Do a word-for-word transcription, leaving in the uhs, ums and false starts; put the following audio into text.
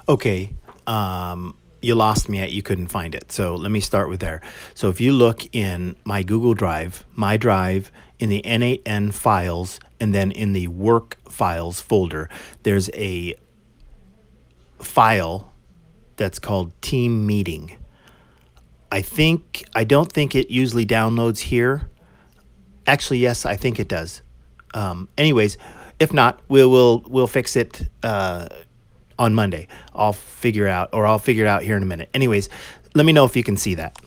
Okay, um, you lost me at you couldn't find it. So let me start with there. So if you look in my Google Drive, my drive, in the N eight N files, and then in the work files folder, there's a file that's called team meeting. I think, I don't think it usually downloads here. Actually, yes, I think it does. Um, anyways, if not, we'll we'll we'll fix it uh, on Monday. I'll figure out, or I'll figure it out here in a minute. Anyways, let me know if you can see that.